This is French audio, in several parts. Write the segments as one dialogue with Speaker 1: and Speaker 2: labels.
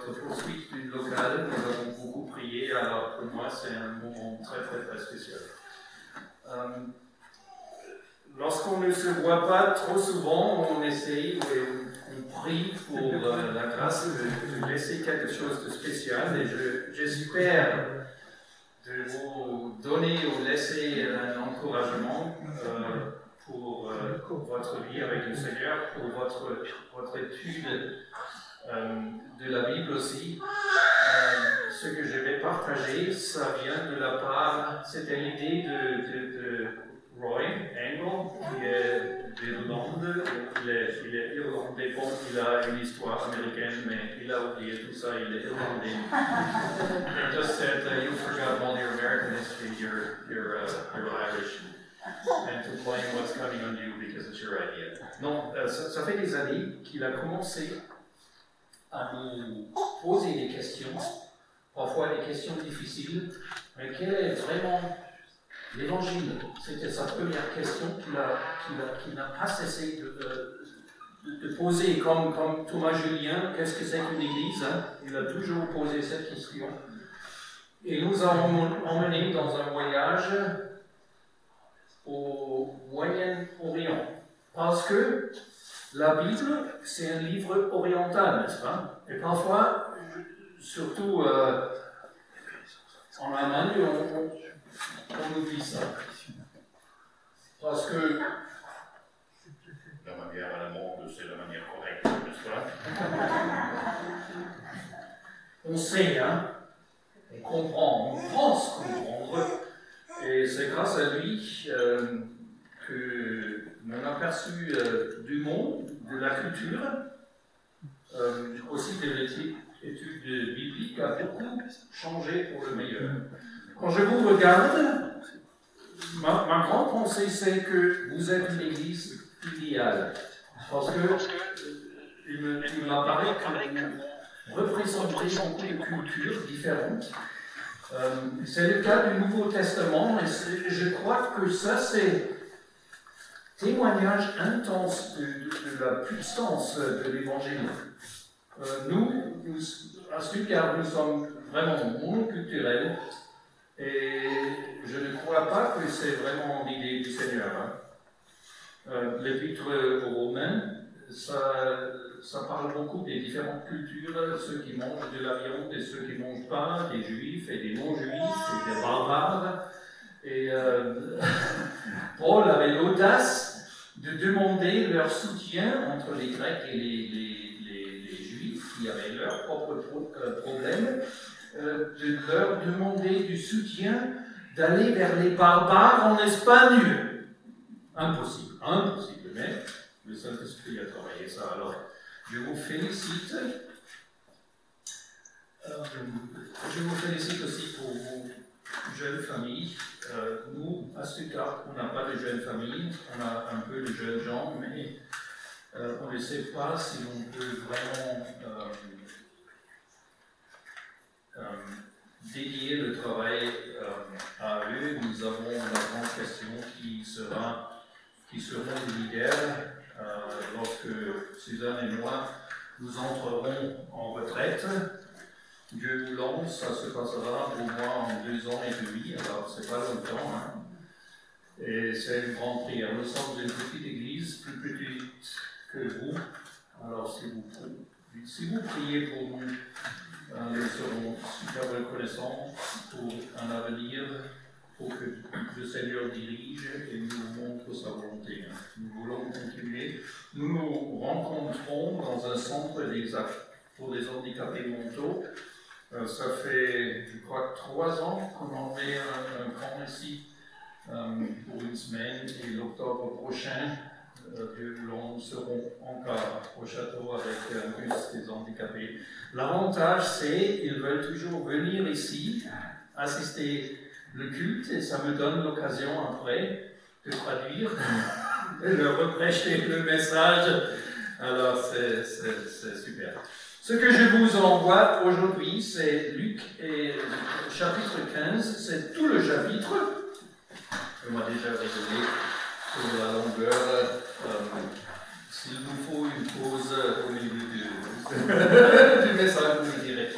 Speaker 1: notre poursuite du local. Nous avons beaucoup prié, alors pour moi c'est un moment très très très spécial. Lorsqu'on ne se voit pas trop souvent, on essaye et on prie pour la grâce de laisser quelque chose de spécial et j'espère de vous donner ou laisser un encouragement pour votre vie avec le Seigneur, pour votre étude de la Bible aussi. Ce que je vais partager, ça vient de la part, c'était l'idée de Roy Angle, qui est d'Irlande. Il est irlandais, bon, il a une histoire américaine, mais il a oublié tout ça, il est irlandais. He just said, you forgot all your American history, you're Irish. And to blame what's coming on you because it's your idea. Non, ça fait des années qu'il a commencé à nous poser des questions, parfois des questions difficiles, mais quel est vraiment l'Évangile? C'était sa première question qu'il n'a pas cessé de poser, comme Thomas Julien, qu'est-ce que c'est qu'une église? Il a toujours posé cette question. Et nous avons emmené dans un voyage au Moyen-Orient, parce que la Bible, c'est un livre oriental, n'est-ce pas? Et parfois, surtout en Allemagne, on oublie ça. Parce que
Speaker 2: la manière allemande, c'est la manière correcte, n'est-ce pas?
Speaker 1: On sait, hein? On comprend, on pense comprendre. Et c'est grâce à lui que mon aperçu du monde, de la culture, aussi de l'étude biblique, a beaucoup changé pour le meilleur. Quand je vous regarde, ma grande pensée, c'est que vous êtes une église idéale. Parce que il m'apparaît que vous représentez beaucoup de cultures différentes. C'est le cas du Nouveau Testament, et je crois que ça, c'est témoignage intense de la puissance de l'Évangile. Nous, à Stuttgart, nous sommes vraiment monoculturels, et je ne crois pas que c'est vraiment l'idée du Seigneur. L'Épître aux Romains, ça parle beaucoup des différentes cultures, ceux qui mangent de la viande et ceux qui ne mangent pas, des juifs et des non-juifs et des barbares. Et Paul avait l'audace de demander leur soutien entre les Grecs et les Juifs, qui avaient leurs propres problèmes, de leur demander du soutien d'aller vers les barbares en Espagne. Impossible, mais le Saint-Esprit a travaillé ça. Alors, je vous félicite. Je vous félicite aussi pour vos jeunes familles. Nous, à Stuttgart, on n'a pas de jeunes familles, on a un peu de jeunes gens, mais on ne sait pas si on peut vraiment dédier le travail à eux. Nous avons la grande question qui seront les leaders lorsque Suzanne et moi nous entrerons en retraite. Dieu voulant, ça se passera au moins en 2 ans et demi, alors c'est pas longtemps. Hein. Et c'est une grande prière. Nous sommes une petite église, plus petite que vous. Alors si vous priez pour nous, nous serons super reconnaissants pour un avenir, pour que le Seigneur dirige et nous montre sa volonté. Nous voulons continuer. Nous nous rencontrons dans un centre pour les handicapés mentaux. Ça fait, je crois, 3 ans qu'on en fait un camp ici pour une semaine, et l'octobre prochain, Dieu voulant, nous serons encore au château avec un bus des handicapés. L'avantage, c'est qu'ils veulent toujours venir ici, assister le culte, et ça me donne l'occasion après de traduire et de reprêcher le message. Alors c'est super. Ce que je vous envoie aujourd'hui, c'est Luc et chapitre 15, c'est tout le chapitre. On m'a déjà rigolé sur la longueur. S'il nous faut une pause au milieu du message, vous me direz.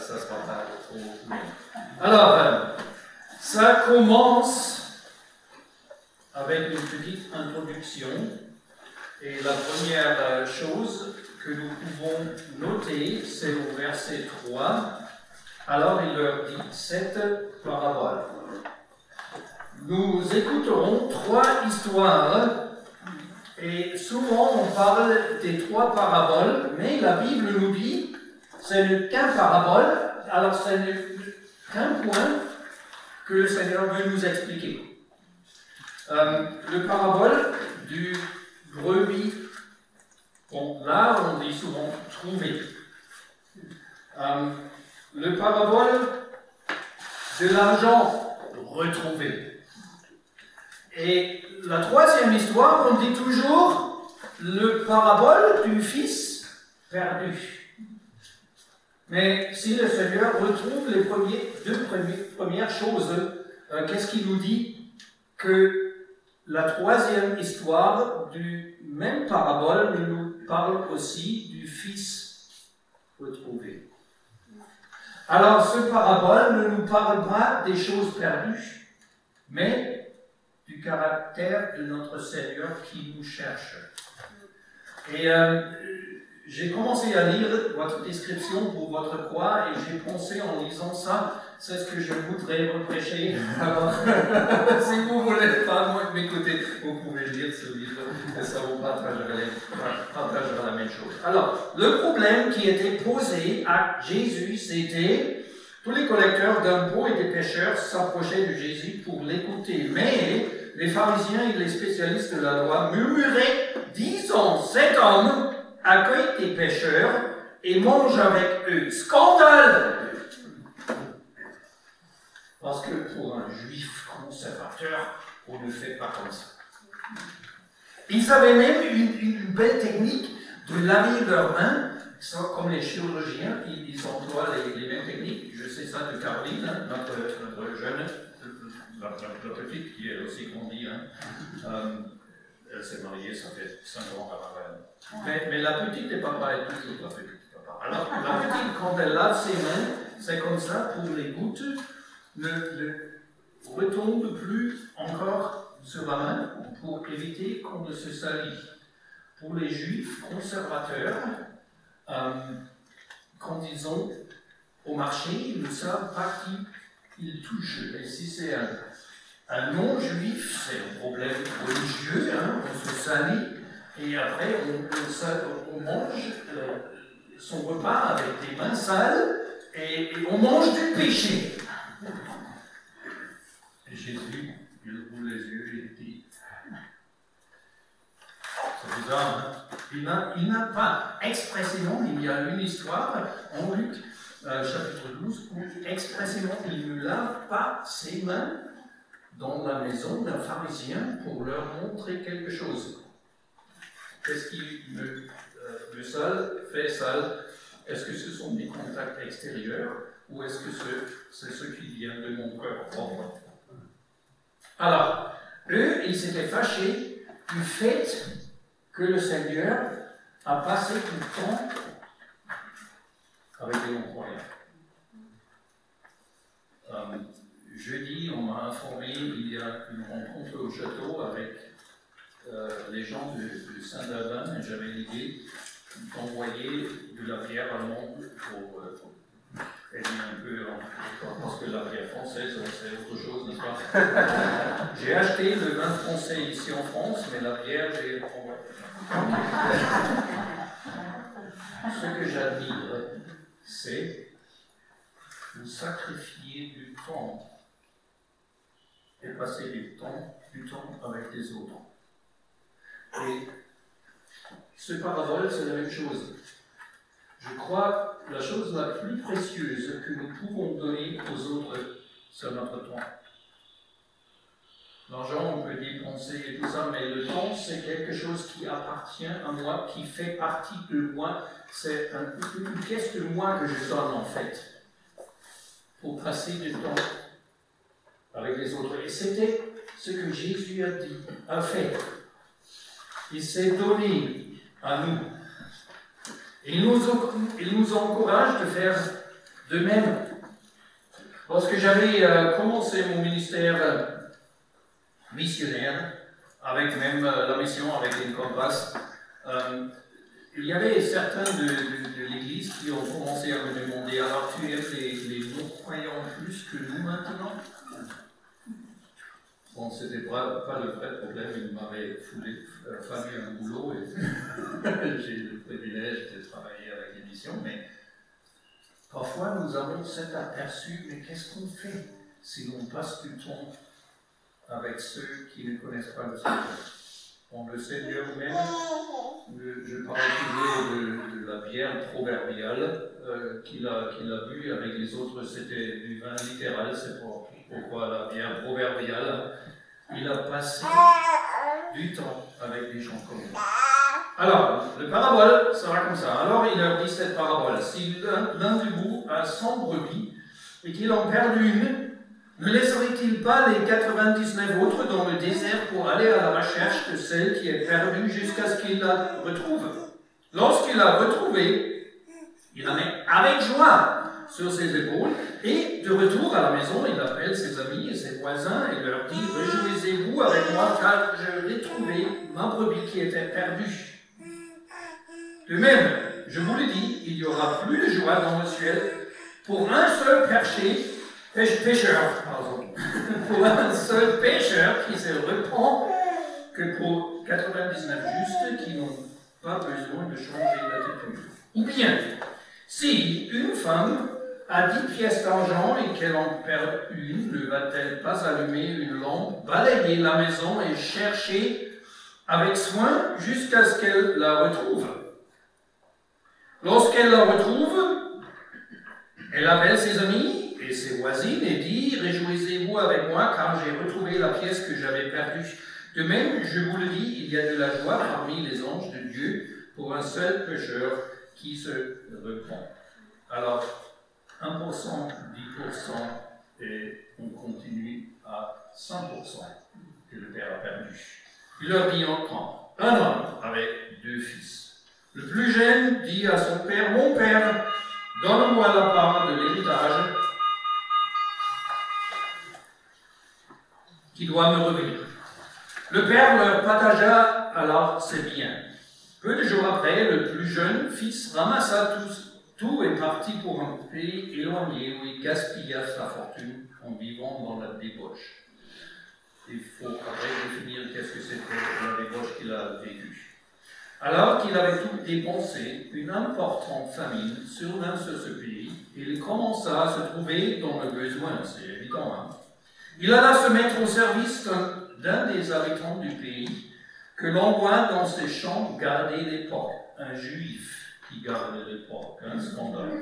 Speaker 1: ça sera pas trop long. Alors, ça commence avec une petite introduction. Et la première chose que nous pouvons noter, c'est au verset 3. Alors il leur dit cette parabole. Nous écouterons 3 histoires. Et souvent, on parle des 3 paraboles, mais la Bible nous dit ce n'est qu'un parabole, alors ce n'est qu'un point que le Seigneur veut nous expliquer. Le parabole du brebis, bon, là, on dit souvent trouver. Le parabole de l'argent retrouvé. Et la 3e histoire, on dit toujours le parabole du fils perdu. Mais si le Seigneur retrouve les deux premières choses, qu'est-ce qu'il nous dit? Que la 3e histoire du même parabole nous parle aussi du fils retrouvé. Alors, ce parabole ne nous parle pas des choses perdues, mais du caractère de notre Seigneur qui nous cherche. Et j'ai commencé à lire votre description pour votre croix et j'ai pensé en lisant ça, c'est ce que je voudrais reprêcher. Alors, si vous ne voulez pas m'écouter, vous pouvez lire ce livre et ça vous partagera la même chose. Alors, le problème qui était posé à Jésus, c'était tous les collecteurs d'impôts et des pécheurs s'approchaient de Jésus pour l'écouter. Mais les pharisiens et les spécialistes de la loi murmuraient, disant, cet homme accueille des pécheurs et mange avec eux. Scandale! Parce que pour un juif conservateur, on ne fait pas comme ça. Ils avaient même une belle technique de laver leurs mains, comme les chirurgiens, ils emploient les mêmes techniques. Je sais ça de Caroline, notre jeune, la petite qui est aussi grandie. Elle s'est mariée, ça fait 5 ans avant elle. Mais la petite n'est pas pareille toujours, la petite. Alors, la petite, quand elle lave ses mains, c'est comme ça pour les gouttes. Ne retombe plus encore sur la main pour éviter qu'on ne se salisse. Pour les juifs conservateurs, quand ils sont au marché, ils ne savent pas qui ils touchent. Et si c'est un non-juif, c'est un problème religieux, on se salit et après on mange son repas avec des mains sales et on mange du péché. Et Jésus, il roule les yeux et il dit, c'est bizarre, il n'a pas expressément, il y a une histoire en Luc, chapitre 12, où expressément il ne lave pas ses mains dans la maison d'un pharisien pour leur montrer quelque chose. Qu'est-ce qui le sale fait sale? Est-ce que ce sont des contacts extérieurs ou est-ce que c'est ce qui vient de mon cœur propre? Alors, eux, ils s'étaient fâchés du fait que le Seigneur a passé tout le temps avec les non-croyants. Jeudi, on m'a informé qu'il y a une rencontre au château avec les gens de Saint-Davin et j'avais l'idée d'envoyer de la bière allemande pour aider un peu, parce que la bière française, c'est autre chose, n'est-ce pas? J'ai acheté le vin français ici en France, mais la bière, j'ai envoyé. Ce que j'admire, c'est de sacrifier du temps et passer du temps avec les autres. Et ce parabole, c'est la même chose. Je crois que la chose la plus précieuse que nous pouvons donner aux autres, c'est notre temps. L'argent, on peut dépenser et tout ça, mais le temps, c'est quelque chose qui appartient à moi, qui fait partie de moi. C'est une pièce de moi que je donne, en fait, pour passer du temps avec les autres. Et c'était ce que Jésus a fait. Il s'est donné à nous. Il nous encourage de faire De même, lorsque j'avais commencé mon ministère missionnaire, avec même la mission avec une compasse, il y avait certains de l'Église qui ont commencé à me demander, alors tu aimes les non-croyants plus que nous maintenant? Bon, c'était pas le vrai problème, il m'avait fallu un boulot et j'ai eu le privilège de travailler avec les missions, mais parfois nous avons cet aperçu, mais qu'est-ce qu'on fait si l'on passe du temps avec ceux qui ne connaissent pas le Seigneur? Bon, le Seigneur même, je parlais toujours de la bière proverbiale qu'il a bu avec les autres, c'était du vin littéral, c'est pourquoi la bière proverbiale. Il a passé du temps avec des gens comme lui. Alors, le parabole sera comme ça. Alors, il leur dit cette parabole. Si l'un de vous a 100 brebis et qu'il en perd une, ne laisserait-il pas les 99 autres dans le désert pour aller à la recherche de celle qui est perdue jusqu'à ce qu'il la retrouve? Lorsqu'il l'a retrouvée, il la met avec joie sur ses épaules et de retour à la maison, il appelle ses amis et ses voisins et leur dit: réjouissez-vous avec moi car je l'ai trouvé, ma brebis qui était perdue. De même, je vous le dis, il y aura plus de joie dans le ciel pour un seul pécheur, pour un seul pécheur qui se repent que pour 99 justes qui n'ont pas besoin de changer d'attitude. Ou bien, si une femme a 10 pièces d'argent et qu'elle en perd une, ne va-t-elle pas allumer une lampe, balayer la maison et chercher avec soin jusqu'à ce qu'elle la retrouve? Lorsqu'elle la retrouve, elle appelle ses amis et ses voisines et dit: réjouissez-vous avec moi car j'ai retrouvé la pièce que j'avais perdue. De même, je vous le dis, il y a de la joie parmi les anges de Dieu pour un seul pécheur qui se repent. Alors, 1%, 10%, et on continue à 100% que le père a perdu. Il leur dit encore: un homme avec 2 fils. Le plus jeune dit à son père: mon père, donne-moi la part de l'héritage qui doit me revenir. Le père leur partagea alors ses biens. Peu de jours après, le plus jeune fils ramassa tout et partit pour un pays éloigné où il gaspilla sa fortune en vivant dans la débauche. Il faut après définir qu'est-ce que c'était la débauche qu'il a vécue. Alors qu'il avait tout dépensé, une importante famine survint sur ce pays et il commença à se trouver dans le besoin, c'est évident. Hein? Il alla se mettre au service d'un des habitants du pays que l'on voit dans ses champs garder les porcs, un juif qui garde les porcs, un scandale.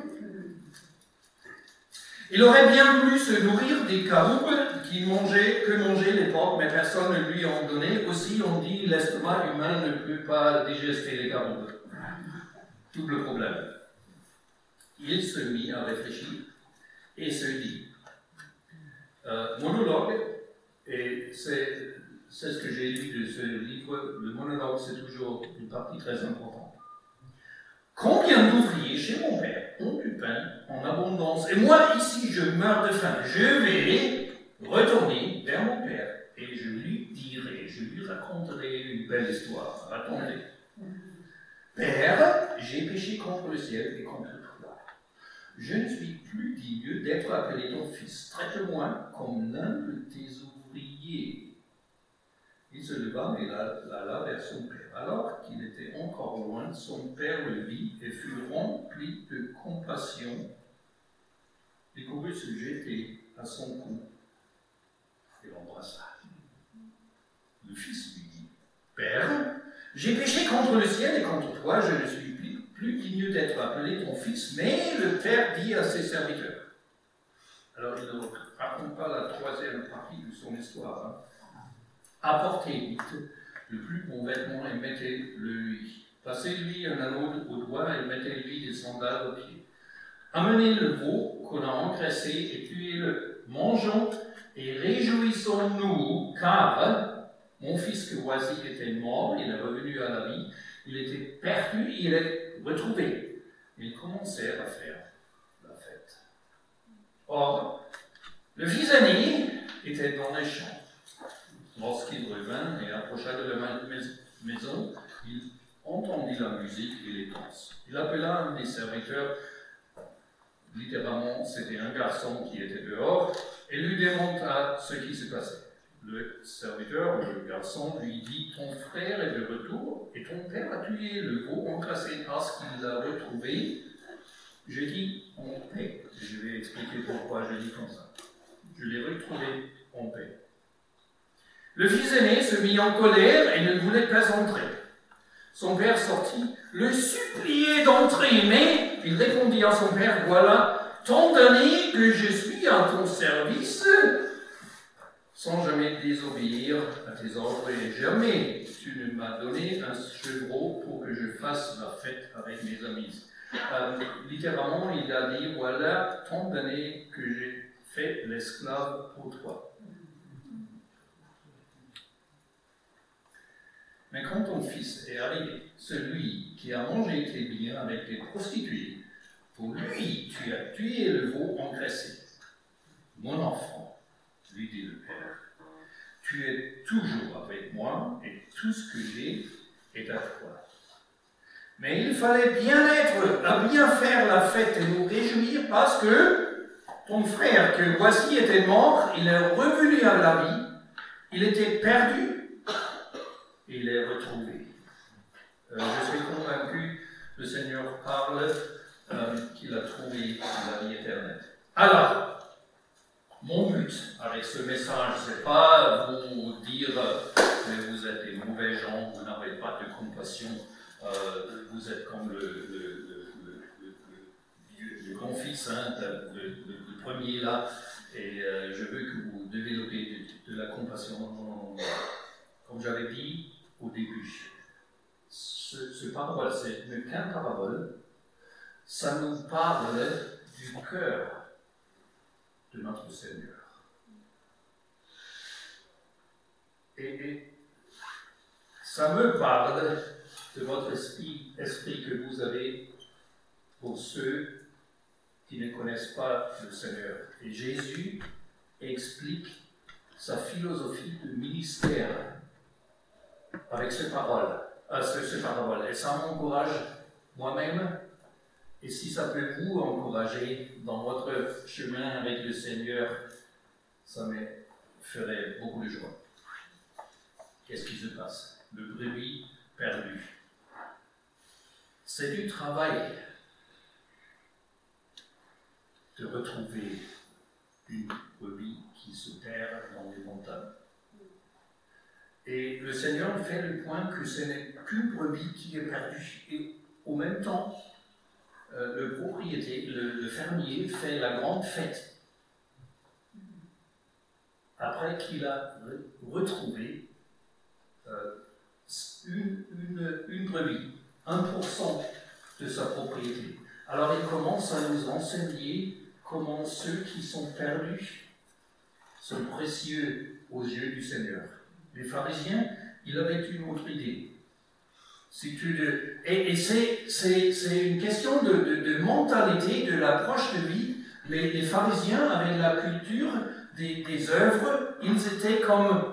Speaker 1: Il aurait bien voulu se nourrir des caroubes que mangeaient les porcs, mais personne ne lui en donnait. Aussi, on dit, l'estomac humain ne peut pas digester les caroubes. Double problème. Il se mit à réfléchir et se dit, monologue, et c'est ce que j'ai lu de ce livre, le monologue c'est toujours une partie très importante. Combien d'ouvriers chez mon père ont du pain en abondance, et moi ici je meurs de faim. Je vais retourner vers mon père et je lui dirai, je lui raconterai une belle histoire. Attendez. Père, j'ai péché contre le ciel et contre toi. Je ne suis plus digne d'être appelé ton fils. Traite-moi comme l'un de tes ouvriers. Il se leva et alla vers son père. Alors qu'il était encore loin, son père le vit et fut rempli de compassion et courut se jeter à son cou et l'embrassa. Le fils lui dit: Père, j'ai péché contre le ciel et contre toi, je ne suis plus digne d'être appelé ton fils. Mais le père dit à ses serviteurs. Alors il ne raconte pas la troisième partie de son histoire. Hein. Apportez vite le plus bon vêtement et mettez-le lui. Passez-lui un anneau au doigt et mettez-lui des sandales aux pieds. Amenez le veau qu'on a engraissé et tuez-le. Mangeons et réjouissons-nous, car mon fils que voici était mort, il est revenu à la vie, il était perdu, il est retrouvé. Ils commencèrent à faire la fête. Or, le fils aîné était dans les champs. Lorsqu'il revint et approcha de la maison, il entendit la musique et les danses. Il appela un des serviteurs, littéralement c'était un garçon qui était dehors, et lui demanda ce qui se passait. Le serviteur, ou le garçon, lui dit « Ton frère est de retour et ton père a tué le veau encrassé parce qu'il l'a retrouvé. » Je dis « en paix ». Je vais expliquer pourquoi je dis comme ça. Je l'ai retrouvé en paix. Le fils aîné se mit en colère et ne voulait pas entrer. Son père sortit, le suppliait d'entrer, mais il répondit à son père « Voilà, tant d'années que je suis à ton service, sans jamais désobéir à tes ordres, et jamais tu ne m'as donné un chevreau pour que je fasse la fête avec mes amis. » Littéralement, il a dit « Voilà, tant d'années que j'ai fait l'esclave pour toi. » Mais quand ton fils est arrivé, celui qui a mangé tes biens avec tes prostituées, pour lui, tu as tué le veau engraissé. Mon enfant, lui dit le père, tu es toujours avec moi et tout ce que j'ai est à toi. Mais il fallait bien être, à bien faire la fête et nous réjouir parce que ton frère, que voici, était mort, il est revenu à la vie, il était perdu, et il est retrouvé. Je suis convaincu, le Seigneur parle qu'il a trouvé la vie éternelle. Alors, mon but avec ce message, c'est pas vous dire que vous êtes des mauvais gens, vous n'avez pas de compassion, vous êtes comme le grand-fils, hein, le premier là, et je veux que vous développez de la compassion. Comme j'avais dit au début, ce parole, c'est une qu'une parole, ça nous parle du cœur de notre Seigneur. Et ça me parle de votre esprit que vous avez pour ceux qui ne connaissent pas le Seigneur. Et Jésus explique sa philosophie de ministère avec ce parole. Et ça m'encourage moi-même. Et si ça peut vous encourager dans votre chemin avec le Seigneur, ça me ferait beaucoup de joie. Qu'est-ce qui se passe? Le brebis perdu. C'est du travail de retrouver une brebis qui se perd dans les montagnes. Et le Seigneur fait le point que ce n'est qu'une brebis qui est perdue. Et au même temps, le propriétaire, le fermier, fait la grande fête. Après qu'il a retrouvé une brebis, 1% de sa propriété. Alors il commence à nous enseigner comment ceux qui sont perdus sont précieux aux yeux du Seigneur. Les pharisiens, ils avaient une autre idée. Et c'est une question de mentalité, de l'approche de vie. Les pharisiens avaient la culture des œuvres. Ils étaient comme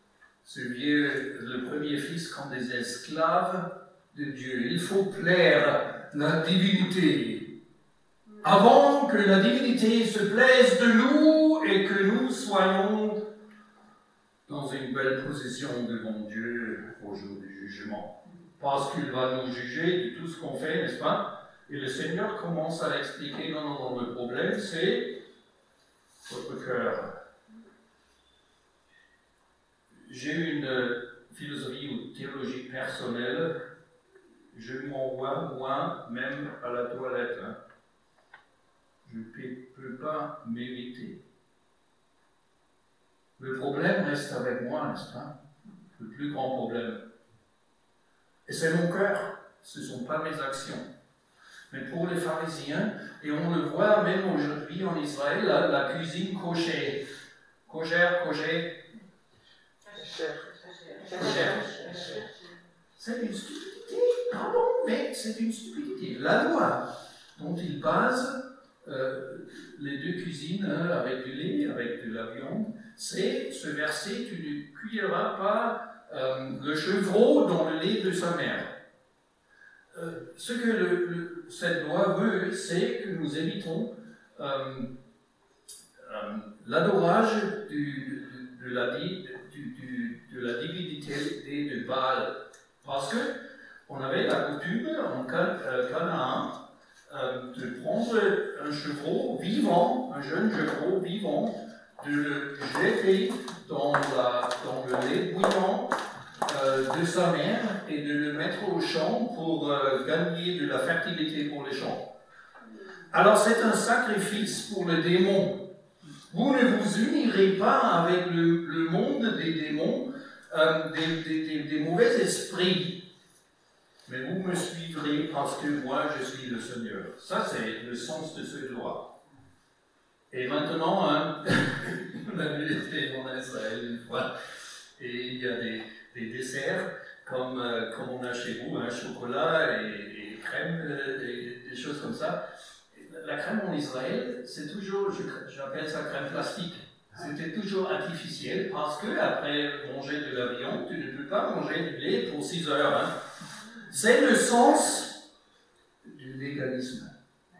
Speaker 1: le premier fils, comme des esclaves de Dieu. Il faut plaire la divinité. Avant que la divinité se plaise de nous et que nous soyons dans une belle position devant Dieu au jour du jugement. Parce qu'il va nous juger de tout ce qu'on fait, n'est-ce pas? Et le Seigneur commence à l'expliquer. Non, le problème, c'est votre cœur. J'ai une philosophie ou théologie personnelle. Je m'envoie, moi, même à la toilette. Hein. Je ne peux pas m'éviter. Le problème reste avec moi, n'est-ce pas? Le plus grand problème. Et c'est mon cœur, ce ne sont pas mes actions. Mais pour les pharisiens, et on le voit même aujourd'hui en Israël, la cuisine kosher. Kosher. C'est une stupidité, pardon, mais c'est une stupidité. La loi dont ils basent les deux cuisines avec du lait, avec de la viande, c'est ce verset, tu ne cueilleras pas le chevreau dans le lait de sa mère. Ce que cette loi veut, c'est que nous évitons l'adorage de la divinité de Baal. Parce que on avait la coutume en Canaan de prendre un chevreau vivant, un jeune chevreau vivant, de le jeter dans le lait bouillant de sa mère et de le mettre au champ pour gagner de la fertilité pour les champs. Alors c'est un sacrifice pour le démon. Vous ne vous unirez pas avec le monde des démons, des mauvais esprits. Mais vous me suivrez parce que moi je suis le Seigneur. Ça c'est le sens de cette loi. Et maintenant, on a vu en Israël une fois, et il y a des desserts comme on a chez vous, chocolat et crème, des choses comme ça. La crème en Israël, c'est toujours, j'appelle ça crème plastique. C'était toujours artificiel parce que après manger de la viande, tu ne peux pas manger du lait pour 6 heures. Hein. C'est le sens du légalisme.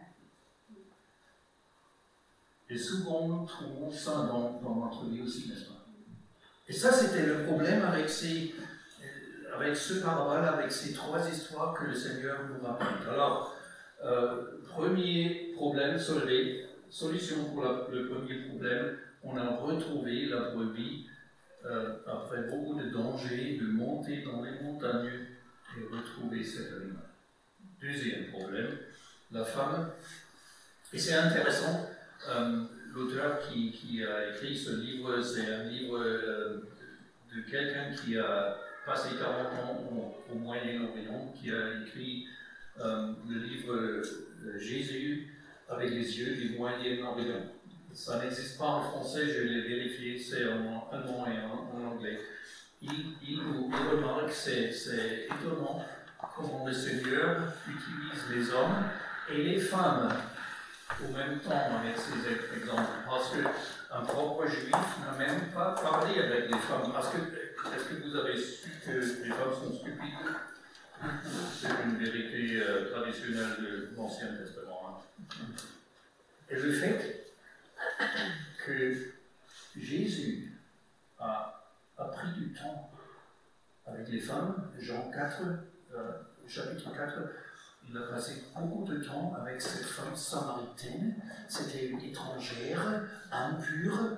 Speaker 1: Et souvent nous trouvons ça dans notre vie aussi, n'est-ce pas? Et ça, c'était le problème avec ce parabole, avec ces 3 histoires que le Seigneur nous raconte. Alors, premier problème solvé, solution pour le premier problème, on a retrouvé la brebis après beaucoup de dangers, de monter dans les montagnes et retrouver cet animal. Deuxième problème, la femme. Et c'est intéressant, l'auteur qui a écrit ce livre, c'est un livre de quelqu'un qui a passé 40 ans au Moyen-Orient, qui a écrit le livre Jésus avec les yeux du Moyen-Orient. Ça n'existe pas en français, je l'ai vérifié, c'est en allemand et en anglais. Il remarque, c'est étonnant comment le Seigneur utilise les hommes et les femmes au même temps avec ces exemples. Parce qu'un propre juif n'a même pas parlé avec les femmes. Est-ce que vous avez su que les femmes sont stupides? C'est une vérité traditionnelle de l'Ancien Testament. Hein. Et le fait que Jésus a pris du temps avec les femmes, Jean 4, chapitre 4, il a passé beaucoup de temps avec cette femme samaritaine. C'était une étrangère, impure.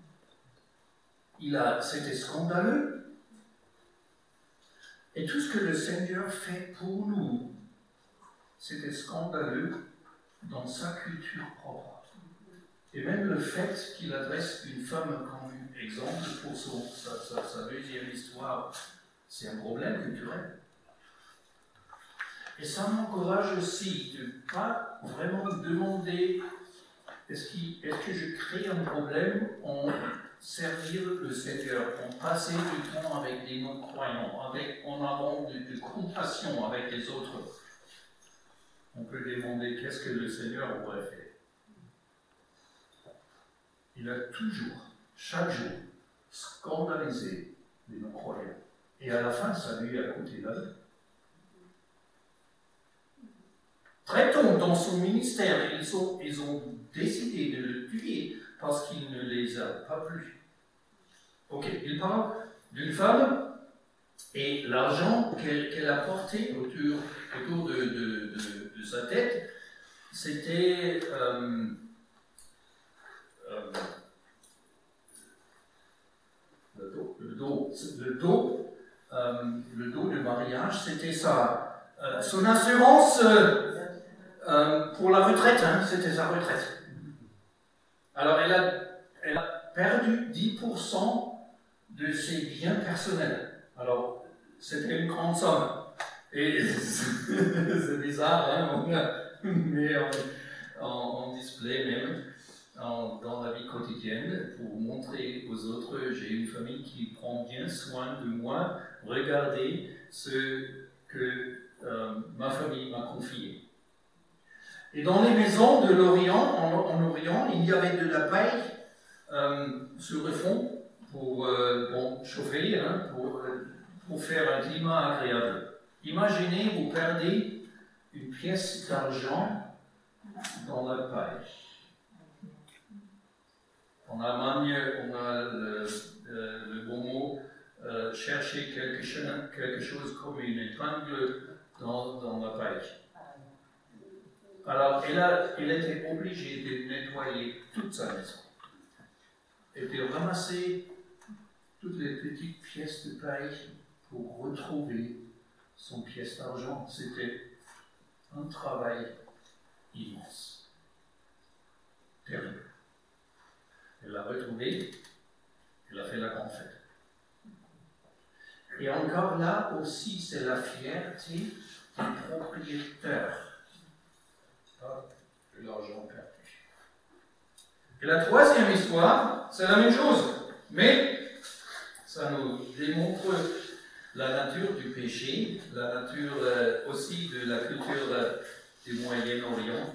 Speaker 1: C'était scandaleux. Et tout ce que le Seigneur fait pour nous, c'était scandaleux dans sa culture propre. Et même le fait qu'il adresse une femme comme exemple pour sa deuxième histoire, c'est un problème culturel. Et ça m'encourage aussi de ne pas vraiment demander est-ce que je crée un problème en servir le Seigneur, en passer du temps avec des non-croyants, en avant de compassion avec les autres. On peut demander qu'est-ce que le Seigneur aurait fait. Il a toujours, chaque jour, scandalisé les non-croyants. Et à la fin, ça lui a coûté la vie. Très tôt dans son ministère, ils ont décidé de le tuer parce qu'il ne les a pas plu. Ok, il parle d'une femme et l'argent qu'elle a porté autour de sa tête, c'était le dos de mariage, c'était ça. Son assurance pour la retraite, hein, c'était sa retraite. Alors elle a perdu 10% de ses biens personnels. Alors c'était une grande somme. Et c'est bizarre, hein, mais en display même. Dans la vie quotidienne, pour montrer aux autres, j'ai une famille qui prend bien soin de moi, regardez ce que ma famille m'a confié. Et dans les maisons de l'Orient, en Orient, il y avait de la paille sur le fond pour chauffer, hein, pour faire un climat agréable. Imaginez, vous perdez une pièce d'argent dans la paille. En Allemagne, on a le bon mot, chercher quelque chose comme une épingle dans la paille. Alors, elle était obligée de nettoyer toute sa maison et de ramasser toutes les petites pièces de paille pour retrouver son pièce d'argent. C'était un travail immense, terrible. Elle l'a retrouvé, elle a fait la grande fête. Et encore là aussi, c'est la fierté du propriétaire de l'argent perdu. Et la troisième histoire, c'est la même chose, mais ça nous démontre la nature du péché, la nature aussi de la culture du Moyen-Orient.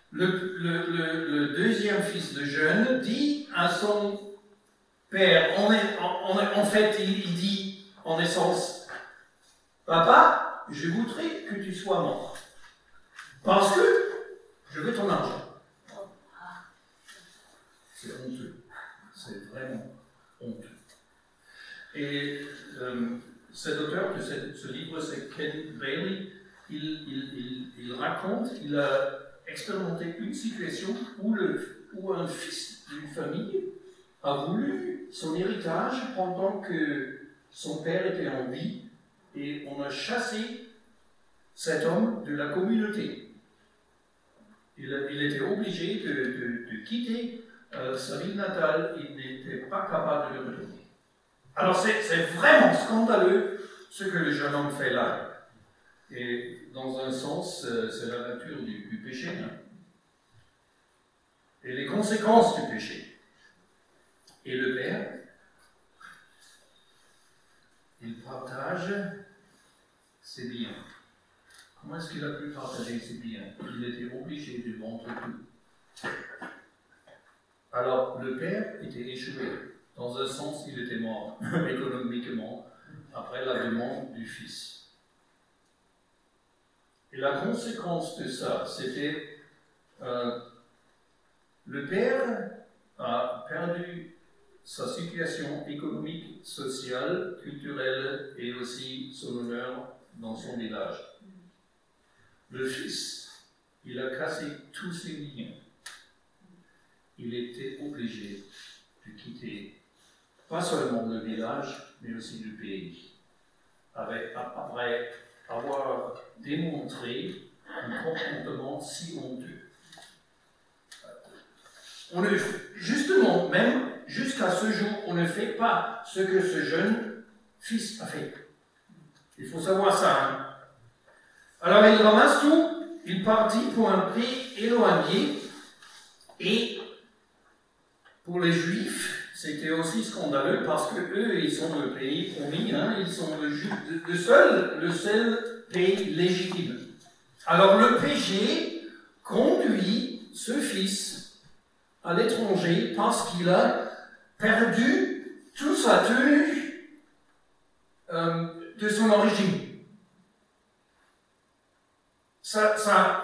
Speaker 1: Le deuxième fils de jeune dit à son père, en fait, il dit en essence, papa, je voudrais que tu sois mort, parce que je veux ton argent. C'est honteux, c'est vraiment honteux. Et cet auteur de ce livre, c'est Ken Bailey, il raconte, il a expérimenté une situation où un fils d'une famille a voulu son héritage pendant que son père était en vie, et on a chassé cet homme de la communauté. Il était obligé de quitter sa ville natale, il n'était pas capable de le retourner. Alors c'est vraiment scandaleux ce que le jeune homme fait là. Et dans un sens, c'est la nature du péché. Hein? Et les conséquences du péché. Et le père, il partage ses biens. Comment est-ce qu'il a pu partager ses biens? Il était obligé de vendre tout. Alors, le père était échoué. Dans un sens, il était mort, économiquement, après la demande du fils. Et la conséquence de ça, c'était le père a perdu sa situation économique, sociale, culturelle et aussi son honneur dans son village. Le fils, il a cassé tous ses liens. Il était obligé de quitter pas seulement le village, mais aussi le pays, après avoir démontré un comportement si honteux. Justement, même jusqu'à ce jour, on ne fait pas ce que ce jeune fils a fait. Il faut savoir ça. Hein? Alors il ramasse tout, il partit pour un pays éloigné, et pour les Juifs, c'était aussi scandaleux parce que eux, ils sont le pays promis, hein, ils sont le seul pays légitime. Alors le péché conduit ce fils à l'étranger parce qu'il a perdu toute sa tenue de son origine. Ça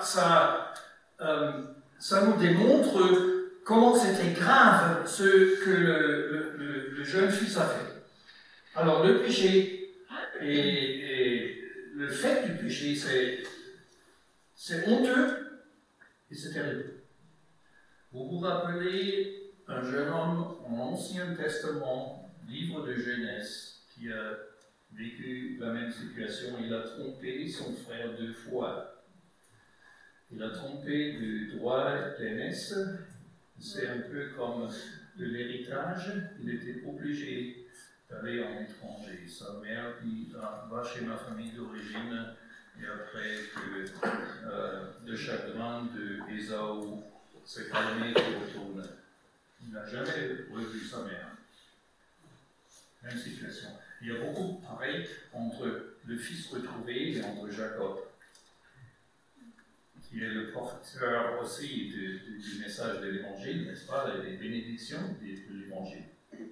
Speaker 1: nous démontre comment c'était grave ce que le jeune fils a fait. Alors le péché et le fait du péché, c'est honteux et c'est terrible. Vous vous rappelez un jeune homme en Ancien Testament, livre de Genèse, qui a vécu la même situation. Il a trompé son frère 2 fois. Il a trompé de droit d'aînesse. C'est un peu comme de l'héritage. Il était obligé d'aller en étranger. Sa mère dit va chez ma famille d'origine, et après que le chagrin d'Ésaü s'est calmé, il retourne. Il n'a jamais revu sa mère. Même situation. Il y a beaucoup pareil entre le fils retrouvé et entre Jacob. qui est le porteur aussi du message de l'Évangile, n'est-ce pas, des bénédictions de l'Évangile.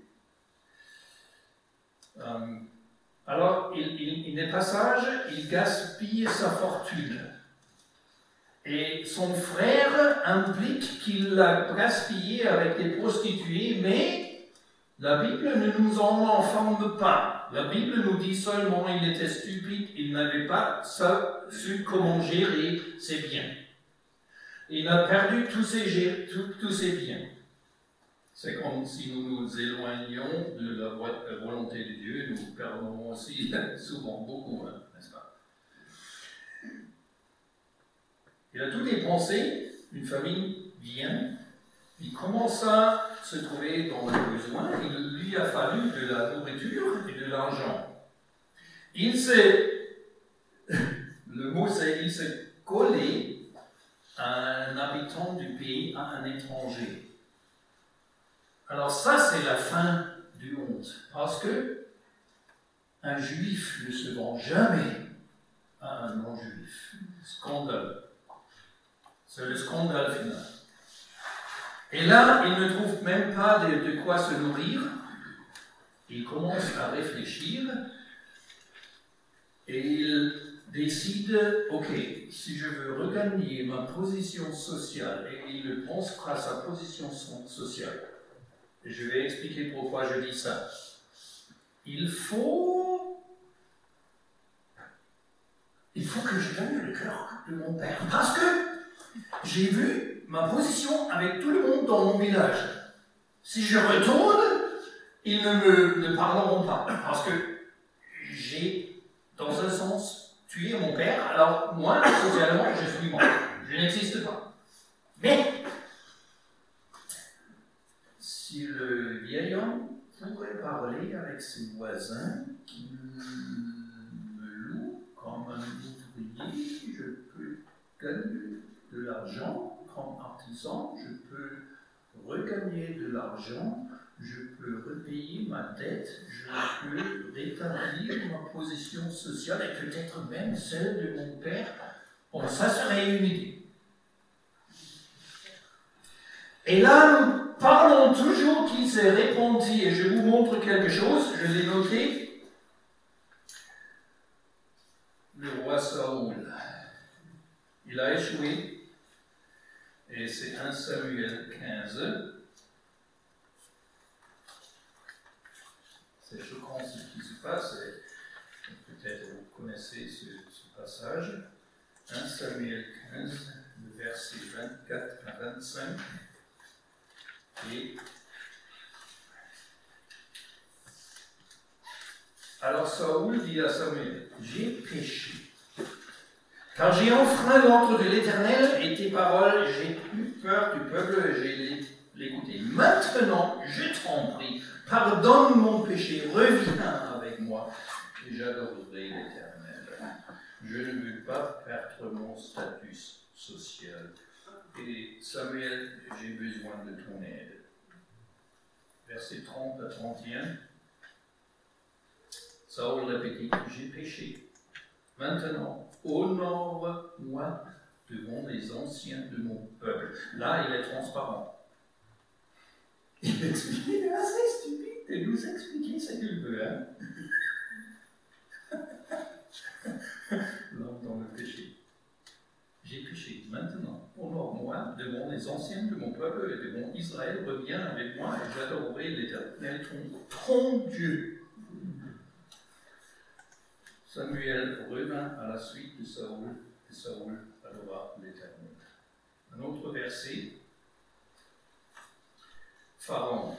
Speaker 1: Alors, il n'est pas sage, il gaspille sa fortune. Et son frère implique qu'il l'a gaspillé avec des prostituées, mais la Bible ne nous en informe pas. La Bible nous dit seulement qu'il était stupide, il n'avait pas su comment gérer ses biens. Il a perdu tous ses biens. C'est comme si nous nous éloignions de la volonté de Dieu, nous perdons aussi souvent beaucoup, n'est-ce pas? Il a tout dépensé, une famille vient, il commence à se trouver dans le besoin, il lui a fallu de la nourriture et de l'argent. Il s'est collé à un habitant du pays, à un étranger. Alors ça, c'est la fin du honte, parce que un juif ne se vend jamais à un non-juif. Scandale. C'est le scandale final. Et là, il ne trouve même pas de quoi se nourrir. Il commence à réfléchir et il décide, ok, si je veux regagner ma position sociale, et il le pense à sa position sociale. Et je vais expliquer pourquoi je dis ça. Il faut que je gagne le cœur de mon père. Parce que j'ai vu ma position avec tout le monde dans mon village. Si je retourne, ils ne parleront pas. Parce que j'ai, dans un sens, tué mon père. Alors moi, socialement, je suis mort. Je n'existe pas. Mais si le vieil homme pourrait parler avec ses voisins qui me louent comme un ouvrier, je peux gagner de l'argent comme artisan, je peux regagner de l'argent, je peux repayer ma dette, je peux rétablir ma position sociale et peut-être même celle de mon père. Bon, ça serait une idée. Et là, nous parlons toujours qu'il s'est répandu, et je vous montre quelque chose, je l'ai noté. Le roi Saoul, il a échoué, et c'est 1 Samuel 15. C'est choquant ce qui se passe, et peut-être vous connaissez ce passage. 1 Samuel 15, le verset 24 à 25. Et alors Saoul dit à Samuel, j'ai péché, car j'ai enfreint l'ordre de l'Éternel et tes paroles, j'ai eu peur du peuple et j'ai l'écouté. Maintenant, je t'en prie, pardonne mon péché, reviens avec moi et j'adorerai l'Éternel. Je ne veux pas perdre mon statut social. Et Samuel, j'ai besoin de ton aide. Versets 30 à 31. Saoul répétait, j'ai péché. Maintenant, honore-moi devant les anciens de mon peuple. Là, il est transparent. Il explique, il est assez stupide de nous expliquer ce qu'il veut. Hein? L'homme dans le péché. J'ai péché. Maintenant, honore-moi devant les anciens de mon peuple et devant Israël. Reviens avec moi et j'adorerai l'Éternel, ton Dieu. Samuel revint à la suite de Saoul, et Saoul adora l'Éternel. Un autre verset. Pharaon.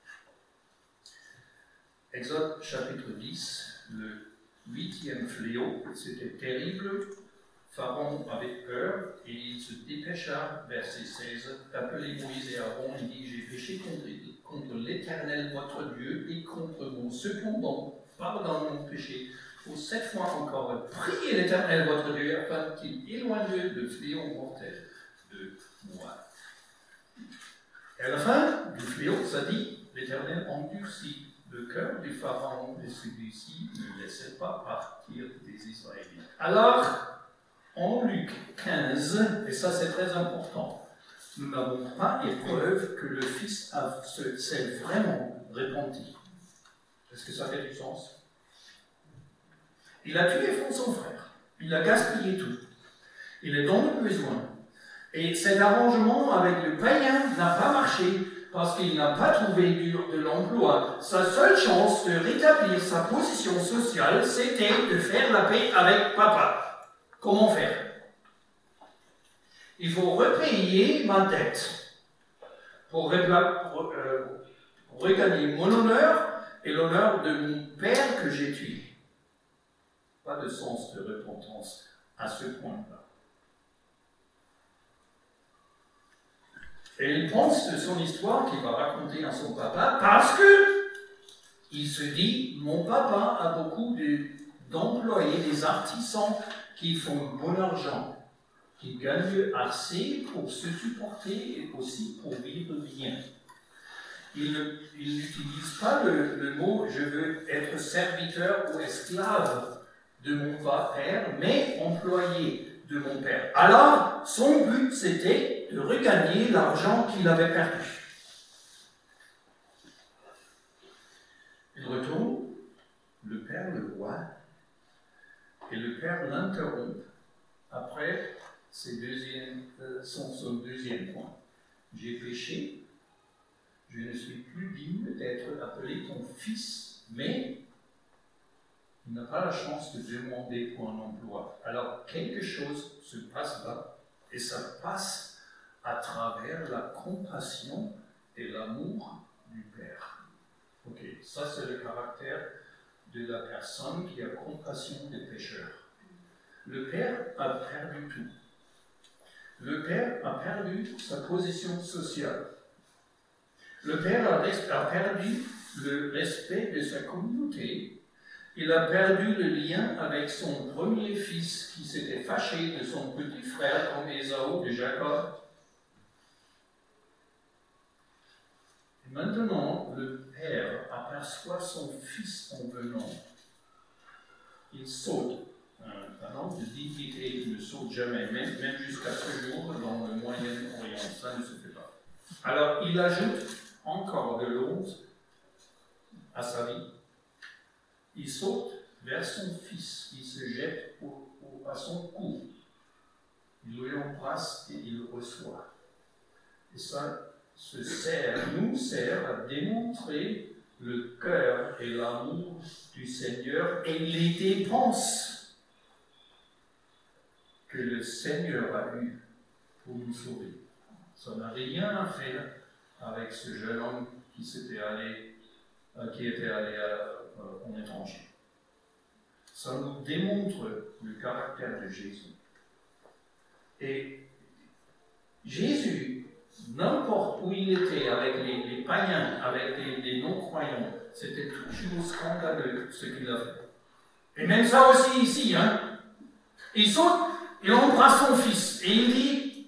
Speaker 1: Exode chapitre 10, le 8e fléau, c'était terrible. Pharaon avait peur et il se dépêcha, verset 16, d'appeler Moïse et Aaron et dit, j'ai péché contre l'Éternel votre Dieu et contre vous. Cependant, pardonne mon péché. Pour 7 fois encore, priez l'Éternel votre Dieu afin qu'il éloigne le fléau mortel de moi. Et à la fin du fléau, ça dit, l'Éternel endurcit le cœur du Pharaon et celui-ci ne laissait pas partir des Israélites. Alors, En Luc 15, et ça c'est très important, nous n'avons pas épreuve que le Fils s'est vraiment repenti. Est-ce que ça fait du sens? Il a tué son frère, il a gaspillé tout, il est dans le besoin. Et cet arrangement avec le païen n'a pas marché parce qu'il n'a pas trouvé de l'emploi. Sa seule chance de rétablir sa position sociale, c'était de faire la paix avec papa. Comment faire? Il faut repayer ma dette pour regagner mon honneur et l'honneur de mon père que j'ai tué. Pas de sens de repentance à ce point-là. Et il pense de son histoire qu'il va raconter à son papa parce que il se dit, mon papa a beaucoup d'employés, des artisans qui font bon argent, qui gagnent assez pour se supporter et aussi pour vivre bien. Il n'utilise pas le mot « je veux être serviteur ou esclave de mon père », mais employé de mon père. Alors, son but, c'était de regagner l'argent qu'il avait perdu. Il retourne, le père le voit, et le père l'interrompt. Après, son deuxième point. J'ai péché, je ne suis plus digne d'être appelé ton fils, mais il n'a pas la chance de demander pour un emploi. Alors, quelque chose se passe là, et ça passe à travers la compassion et l'amour du Père. Ok, ça c'est le caractère de la personne qui a compassion des pécheurs. Le Père a perdu tout. Le Père a perdu sa position sociale. Le Père a perdu le respect de sa communauté. Il a perdu le lien avec son premier fils qui s'était fâché de son petit frère comme Ésaü de Jacob. Et maintenant, le Père aperçoit son fils en venant. Il saute. Un homme de dignité ne saute jamais, même jusqu'à ce jour, dans le Moyen-Orient. Ça ne se fait pas. Alors, il ajoute encore de l'onde à sa vie. Il saute vers son fils, il se jette à son cou, il lui embrasse et il le reçoit. Et ça nous sert à démontrer le cœur et l'amour du Seigneur et les dépenses que le Seigneur a eues pour nous sauver. Ça n'a rien à faire avec ce jeune homme qui était allé en étranger. Ça nous démontre le caractère de Jésus. Et Jésus, n'importe où il était, avec les païens, avec les non-croyants, c'était toujours scandaleux ce qu'il a fait. Et même ça aussi ici, hein. Il saute, il embrasse son fils, et il dit,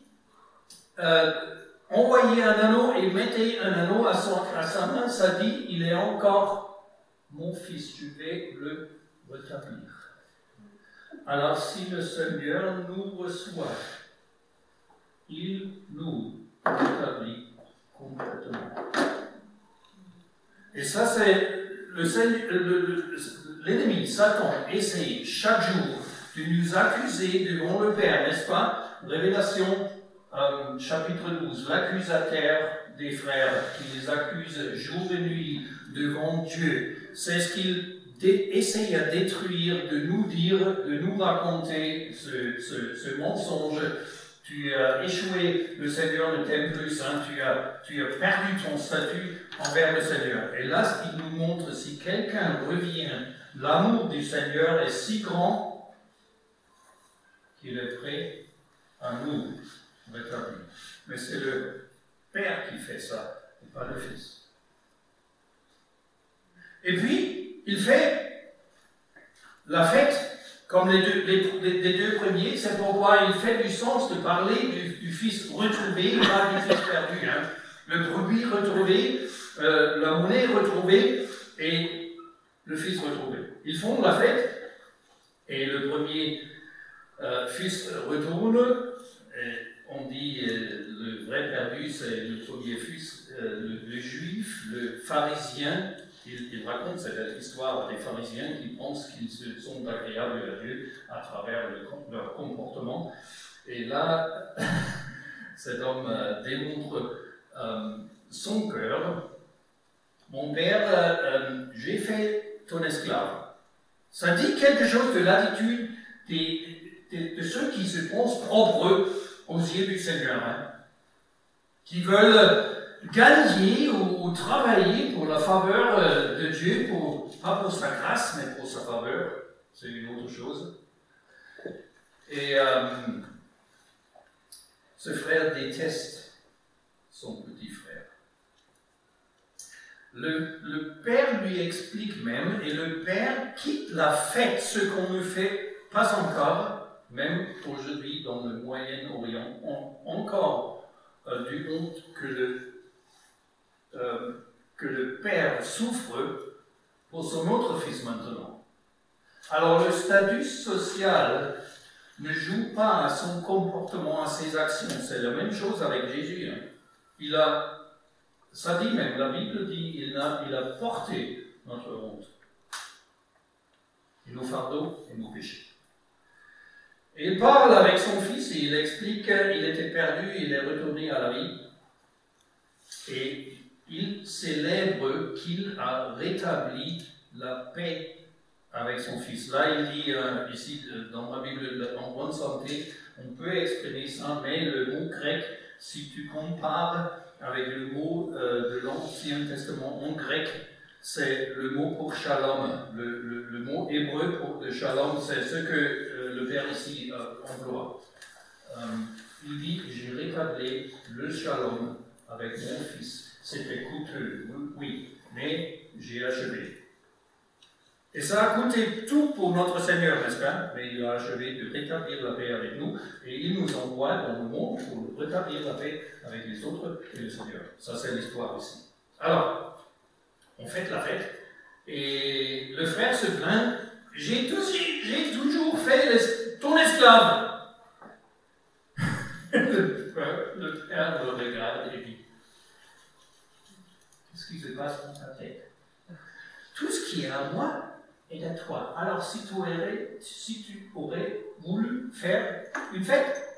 Speaker 1: envoyez un anneau et mettez un anneau à sa main, ça dit, il est encore mon fils, je vais le rétablir. Alors si le Seigneur nous reçoit, il nous rétablit complètement. Et ça c'est l'ennemi, Satan, essaie chaque jour de nous accuser devant le Père, n'est-ce pas? Révélation chapitre 12, l'accusateur des frères qui les accuse jour et nuit devant Dieu. C'est ce qu'il essaye à détruire, de nous dire, de nous raconter ce mensonge. Tu as échoué, le Seigneur ne t'aime plus, hein, tu as perdu ton statut envers le Seigneur. Et là, il nous montre, si quelqu'un revient, l'amour du Seigneur est si grand qu'il est prêt à nous rétablir. Mais c'est le Père qui fait ça, et pas le Fils. Et puis, il fait la fête comme les deux premiers. C'est pourquoi il fait du sens de parler du Fils retrouvé, pas du Fils perdu. Hein. Le brebis retrouvé, la monnaie retrouvée et le Fils retrouvé. Ils font la fête et le premier fils retourne, on dit le vrai perdu, c'est le premier fils, le juif, le pharisien. Il raconte cette histoire des pharisiens qui pensent qu'ils sont agréables à Dieu à travers leur comportement. Et là, cet homme démontre son cœur. Mon père, j'ai fait ton esclave. Ça dit quelque chose de l'attitude de ceux qui se pensent propres aux yeux du Seigneur, hein, qui veulent gagner ou travailler pour la faveur de Dieu, pas pour sa grâce, mais pour sa faveur. C'est une autre chose. Et ce frère déteste son petit frère. Le père lui explique même, et le père quitte la fête, ce qu'on ne fait pas encore, même aujourd'hui dans le Moyen-Orient, encore du honte que le père souffre pour son autre fils maintenant. Alors le statut social ne joue pas à son comportement, à ses actions. C'est la même chose avec Jésus. Hein. Ça dit même, la Bible dit, il a porté notre honte, et nos fardeaux et nos péchés. Et il parle avec son fils et il explique qu'il était perdu, il est retourné à la vie. Et il célèbre qu'il a rétabli la paix avec son fils. Là, il dit ici dans ma Bible, en bonne santé, on peut exprimer ça, mais le mot grec, si tu compares avec le mot de l'Ancien Testament en grec, c'est le mot pour shalom. Le mot hébreu pour shalom, c'est ce que le Père ici emploie. Il dit, j'ai rétabli le shalom avec mon fils. C'était coûteux, oui, mais j'ai achevé. Et ça a coûté tout pour notre Seigneur, n'est-ce pas? Mais il a achevé de rétablir la paix avec nous, et il nous envoie dans le monde pour rétablir la paix avec les autres et le Seigneur. Ça, c'est l'histoire ici. Alors, on fête la fête, et le frère se plaint, j'ai toujours fait ton esclave. Le père le regarde et dit, qu'est-ce qui se passe dans ta tête? Tout ce qui est à moi est à toi. Alors si tu aurais voulu faire une fête,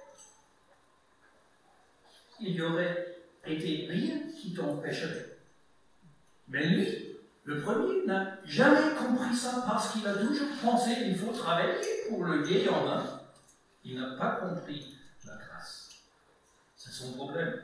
Speaker 1: il n'y aurait été rien qui t'empêcherait. Mais lui, le premier, n'a jamais compris ça parce qu'il a toujours pensé qu'il faut travailler pour le vieil homme. Il n'a pas compris la grâce. C'est son problème.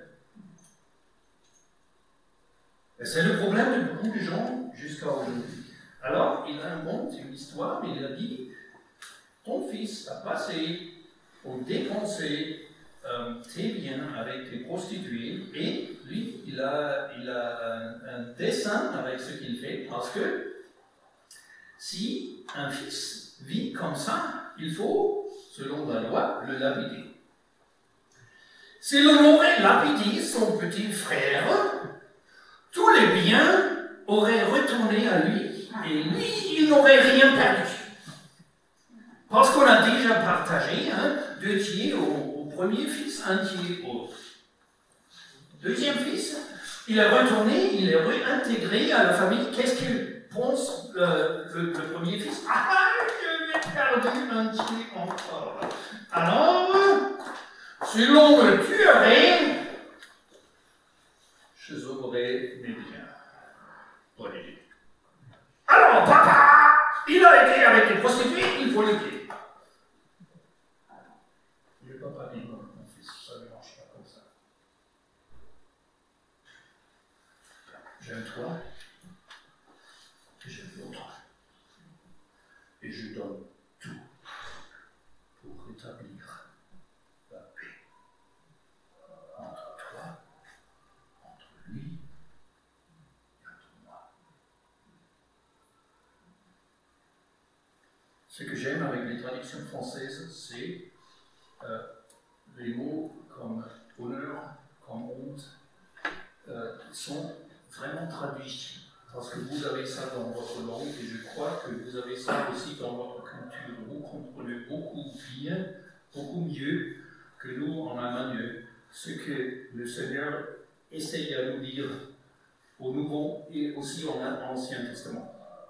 Speaker 1: Et c'est le problème de beaucoup de gens jusqu'à aujourd'hui. Alors, il invente une histoire, il a dit, ton fils a passé pour dépenser tes biens avec tes prostituées, et lui, il a un dessein avec ce qu'il fait, parce que si un fils vit comme ça, il faut, selon la loi, le lapider. Si l'on aurait lapidé son petit frère, tous les biens auraient retourné à lui, et lui, il n'aurait rien perdu. Parce qu'on a déjà partagé 2 tiers au premier fils, 1 tiers au deuxième fils. Il est retourné, il est réintégré à la famille. Qu'est-ce qu'il pense le premier fils? Ah, je vais perdu 1 tiers encore. Alors, si l'on me tuerait, je sauverais mes biens. Bonne idée. Alors, papa, il a été avec les prostituées, il faut le tuer. Le papa dit non, mon fils, ça ne marche pas comme ça. J'aime toi, et j'aime l'autre. Et je donne tout pour rétablir la paix entre toi, entre lui et entre moi. Ce que j'aime avec les traductions françaises, c'est les mots comme honneur, comme honte, sont vraiment traduits parce que vous avez ça dans votre langue, et je crois que vous avez ça aussi dans votre culture. Vous comprenez beaucoup bien, beaucoup mieux que nous en Allemagne, ce que le Seigneur essaye à nous dire au Nouveau et aussi en Ancien Testament.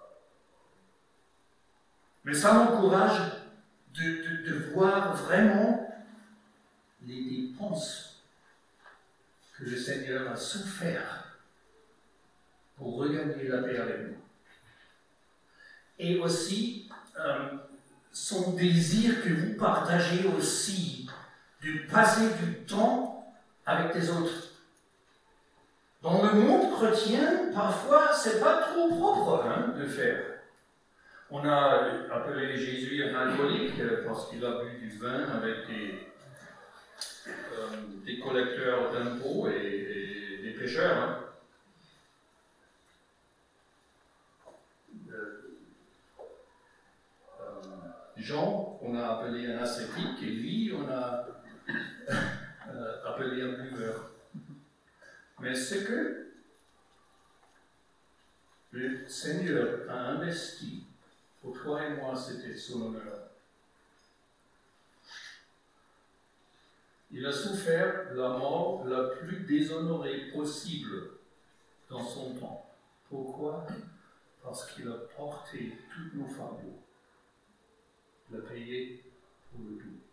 Speaker 1: Mais ça m'encourage de voir vraiment les dépenses que le Seigneur a souffert pour regagner la paix avec nous. Et aussi son désir que vous partagez aussi de passer du temps avec les autres. Dans le monde chrétien, parfois, c'est pas trop propre de faire. On a appelé Jésus un alcoolique parce qu'il a bu du vin avec des collecteurs d'impôts et des pêcheurs. Jean, on a appelé un ascétique, et lui, on a appelé un buveur. Mais ce que le Seigneur a investi pour toi et moi, c'était son honneur. Il a souffert la mort la plus déshonorée possible dans son temps. Pourquoi? Parce qu'il a porté tous nos fardeaux. Il a payé pour le tout.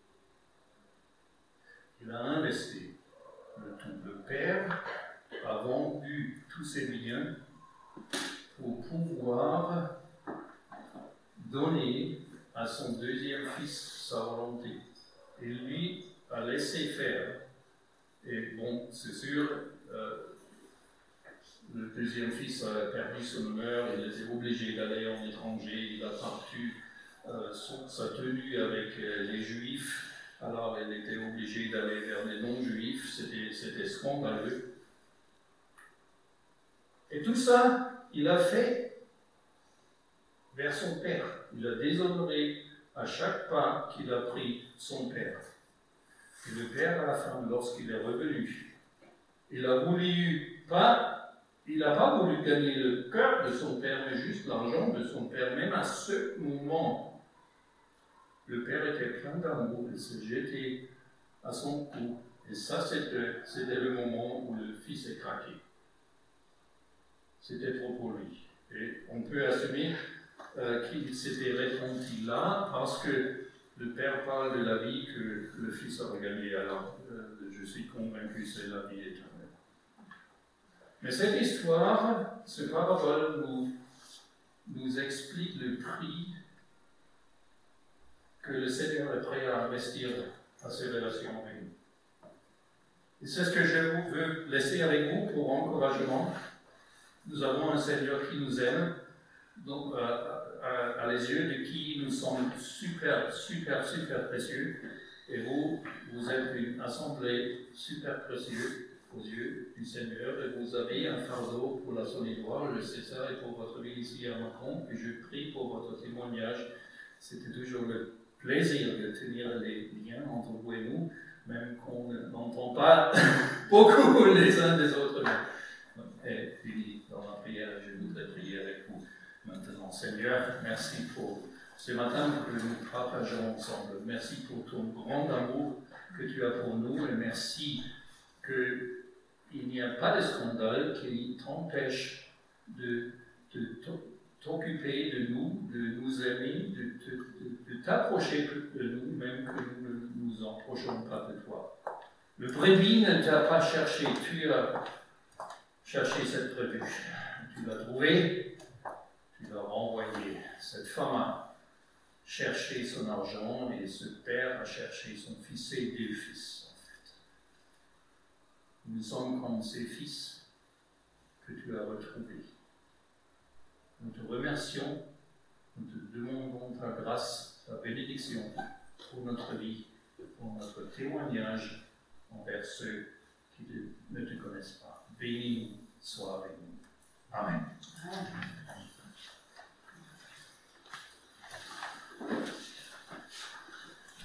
Speaker 1: Il a investi le tout. Le Père a vendu tous ses biens pour pouvoir donner à son deuxième fils sa volonté. Et lui a laissé faire. Et bon, c'est sûr, le deuxième fils a perdu son honneur, il était obligé d'aller en étranger, il a perdu sa tenue avec les Juifs, alors il était obligé d'aller vers les non-Juifs, c'était scandaleux. Et tout ça, il a fait vers son Père. Il a déshonoré à chaque pas qu'il a pris son Père. Et le Père, à la fin, lorsqu'il est revenu, il n'a pas voulu gagner le cœur de son Père, mais juste l'argent de son Père. Même à ce moment, le Père était plein d'amour, il se jetait à son cou. Et ça, c'était le moment où le Fils est craqué. C'était trop pour lui. Et on peut assumer qu'il s'était repenti là, parce que le Père parle de la vie que le Fils a regagnée. Alors, je suis convaincu que c'est la vie éternelle. Mais cette histoire, ce parabole nous explique le prix que le Seigneur est prêt à investir à ses relations avec nous. Et c'est ce que je veux laisser avec vous pour encouragement. Nous avons un Seigneur qui nous aime, donc à les yeux de qui nous sommes super, super, super précieux. Et vous êtes une assemblée super précieuse aux yeux du Seigneur, et vous avez un fardeau pour la solidarité, je sais ça, et pour votre vie ici à Macron, et je prie pour votre témoignage. C'était toujours le plaisir de tenir les liens entre vous et nous, même qu'on n'entend pas beaucoup les uns des autres. Et puis, dans la prière, je voudrais prier avec vous maintenant. Seigneur, merci pour ce matin que nous partageons ensemble. Merci pour ton grand amour que tu as pour nous, et merci qu'il n'y a pas de scandale qui t'empêche de t'occuper de nous aimer, de t'approcher de nous, même que nous ne nous approchons pas de toi. Le brebis ne t'a pas cherché, tu as cherché cette brebis. Tu l'as trouvée, tu l'as renvoyée. Cette femme a cherché son argent, et ce père a cherché son fils et deux fils. Nous sommes comme ces fils que tu as retrouvés. Nous te remercions, nous te demandons ta grâce, ta bénédiction pour notre vie, pour notre témoignage envers ceux qui ne te connaissent pas. Béni sois avec nous. Amen.